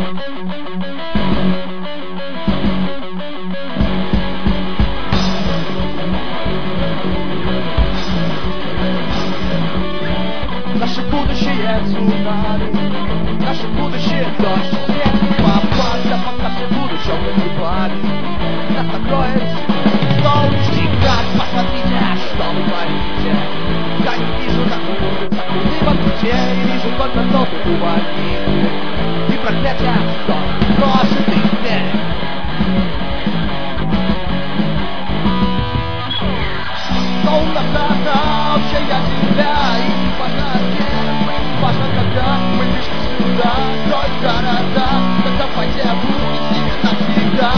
Наше будущее цунами, наше будущее дождь, снег, попадка, пока все будут черными пламя. Нас накроет солнечный град, посмотрите, что вы творите. Я не вижу такую в окруте, и вижу только ноты увольнения и проклятия, что прожитый день. Словно когда общая земля, и не важно где, важно когда мы пришли сюда, строить города, когда потеря будет с ними навсегда.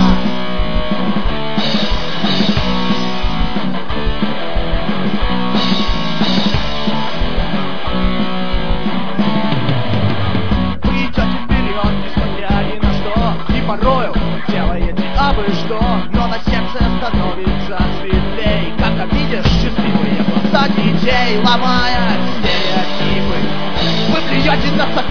Вы идете вперед, несмотря ни на что, и порою делаете абы что, но на сердце становится светлей, когда видишь счастливые глаза детей, ломая стереотипы. Вы плюете на